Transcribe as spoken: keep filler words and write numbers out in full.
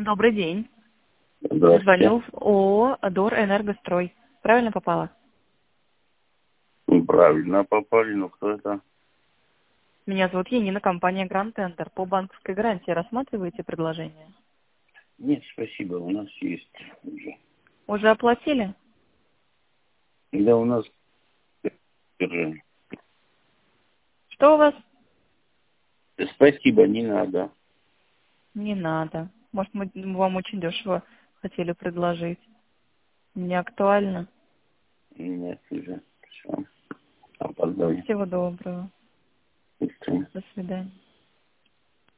Добрый день. Здравствуйте. Звоню в ООО «Дор Энергострой». Правильно попала? Правильно попали, но кто это? Меня зовут Енина, компания Гранд Тендер. По банковской гарантии рассматриваете предложение? Нет, спасибо, у нас есть уже. Уже оплатили? Да, у нас уже. Что у вас? Спасибо, не надо. Не надо. Может, мы вам очень дешево хотели предложить. Не актуально. Нет, уже. Все. Опоздали. Всего доброго. До свидания. До свидания.